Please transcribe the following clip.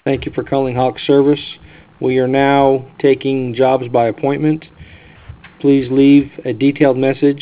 Thank you for calling Hawk Service. We are now taking jobs by appointment. Please leave a detailed message